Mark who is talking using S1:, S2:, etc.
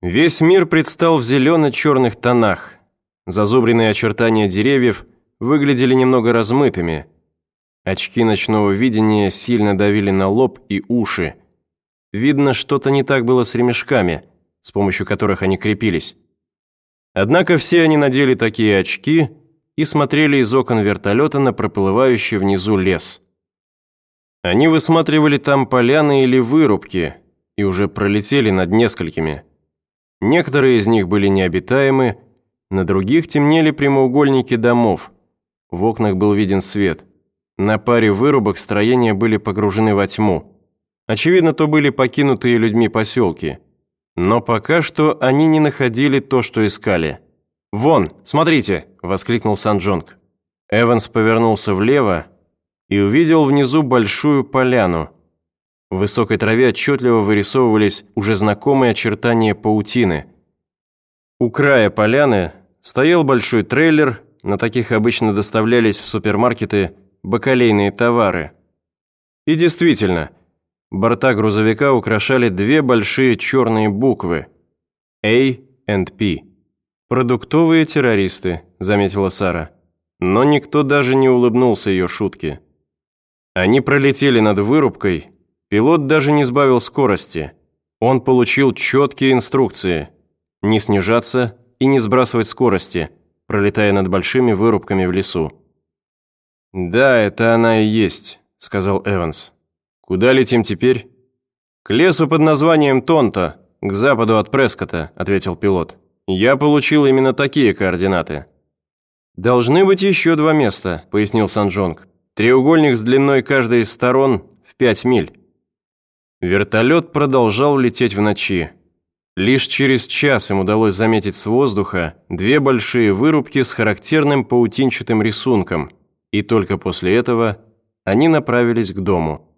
S1: Весь мир предстал в зелено-черных тонах. Зазубренные очертания деревьев выглядели немного размытыми. Очки ночного видения сильно давили на лоб и уши. Видно, что-то не так было с ремешками, с помощью которых они крепились. Однако все они надели такие очки и смотрели из окон вертолета на проплывающий внизу лес. Они высматривали там поляны или вырубки и уже пролетели над несколькими. Некоторые из них были необитаемы, на других темнели прямоугольники домов. В окнах был виден свет. На паре вырубок строения были погружены во тьму. Очевидно, то были покинутые людьми поселки. Но пока что они не находили то, что искали. «Вон, смотрите!» – воскликнул Сан-Джонг. Эванс повернулся влево и увидел внизу большую поляну. В высокой траве отчетливо вырисовывались уже знакомые очертания паутины. У края поляны стоял большой трейлер, на таких обычно доставлялись в супермаркеты бакалейные товары. И действительно, борта грузовика украшали две большие черные буквы A&P. «Продуктовые террористы», – заметила Сара. Но никто даже не улыбнулся ее шутке. Они пролетели над вырубкой. Пилот даже не сбавил скорости. Он получил четкие инструкции – не снижаться и не сбрасывать скорости, пролетая над большими вырубками в лесу. «Да, это она и есть», – сказал Эванс. «Куда летим теперь?» «К лесу под названием Тонто, к западу от Прескотта», – ответил пилот. «Я получил именно такие координаты». «Должны быть еще два места», – пояснил Сан-Джонг. «Треугольник с длиной каждой из сторон в 5 миль». Вертолет продолжал лететь в ночи. Лишь через час им удалось заметить с воздуха две большие вырубки с характерным паутинчатым рисунком, и только после этого они направились к дому.